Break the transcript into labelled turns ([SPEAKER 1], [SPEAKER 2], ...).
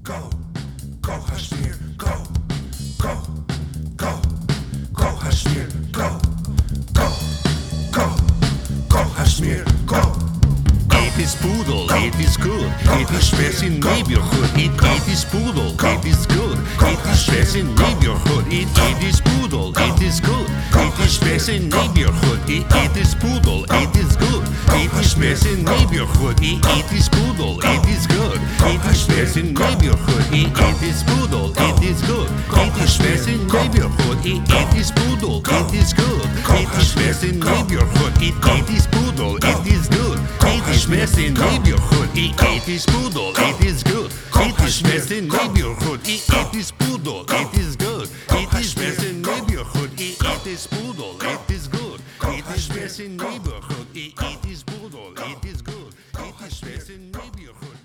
[SPEAKER 1] go, kochasz mnie, go, kochasz mnie, go, kochasz mnie, go.
[SPEAKER 2] It is poodle, it is good. It is best in neighborhood. It is poodle, it is good. It is best in neighborhood. It is poodle, it is good. It is best in neighborhood. It is poodle, it is good. It is best in neighborhood. It is poodle, it is good. It is best in neighborhood. It is poodle, it is good. It is best in neighborhood. It is poodle, it is good. It is best in neighborhood. It is poodle, it is good. It is best in neighborhood. It is poodle, it is good. It is best in neighborhood. It is poodle, it is good. It is best in neighborhood. It is poodle, it is good. It is best in neighborhood. It is poodle, it is good. It is best in neighborhood.